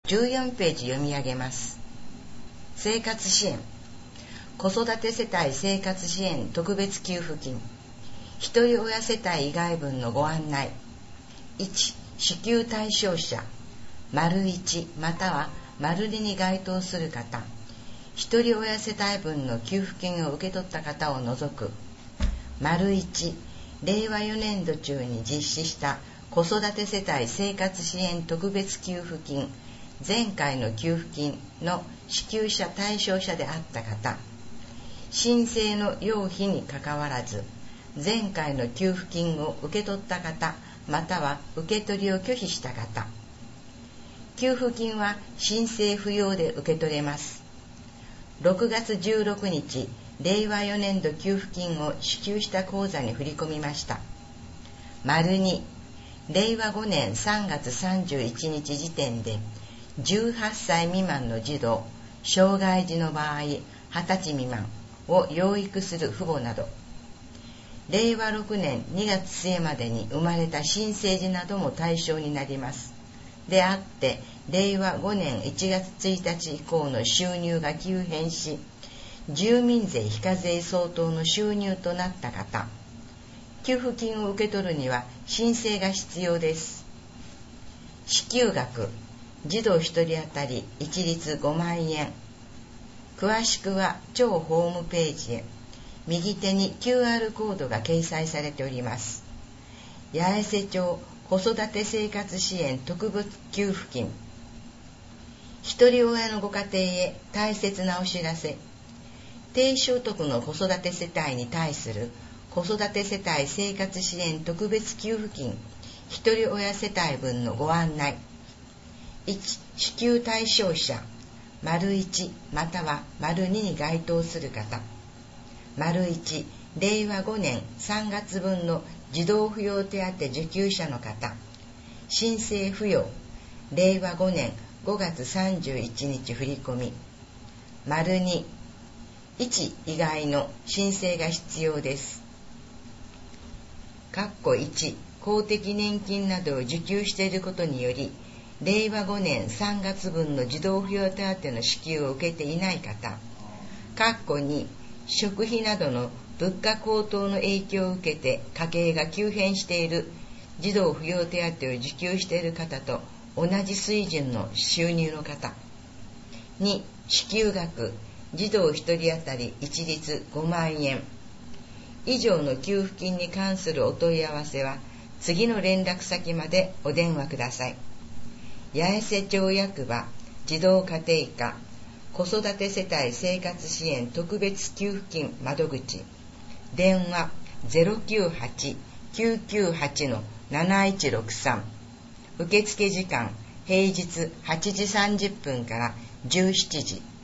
14ページ読み上げます。生活支援。子育て世帯生活支援特別給付金。ひとり親世帯以外分のご案内。1、支給対象者。①または②に該当する方。ひとり親世帯分の給付金を受け取った方を除く。①令和4年度中に実施した子育て世帯生活支援特別給付金前回の給付金の支給者対象者であった方。申請の要否にかかわらず前回の給付金を受け取った方または受け取りを拒否した方。給付金は申請不要で受け取れます。6月16日令和4年度給付金を支給した口座に振り込みました。②令和5年3月31日時点で18歳未満の児童、障害児の場合20歳未満を養育する父母など、令和6年2月末までに生まれた新生児なども対象になります。であって、令和5年1月1日以降の収入が急変し、住民税非課税相当の収入となった方、給付金を受け取るには申請が必要です。支給額、児童1人当たり一律5万円。詳しくは庁ホームページへ。右手に QR コードが掲載されております。八重瀬町子育て生活支援特別給付金。ひとり親のご家庭へ大切なお知らせ。低所得の子育て世帯に対する子育て世帯生活支援特別給付金ひとり親世帯分のご案内。1、支給対象者。①または②に該当する方。①令和5年3月分の児童扶養手当受給者の方。申請不要。令和5年5月31日振込。②以外の申請が必要です。1公的年金などを受給していることにより令和5年3月分の児童扶養手当の支給を受けていない方。2食費などの物価高騰の影響を受けて家計が急変している児童扶養手当を受給している方と同じ水準の収入の方。2支給額、児童1人当たり一律5万円。以上の給付金に関するお問い合わせは次の連絡先までお電話ください。八重瀬町役場児童家庭課子育て世帯生活支援特別給付金窓口。電話 098-998-7163。受付時間平日8時30分から17時。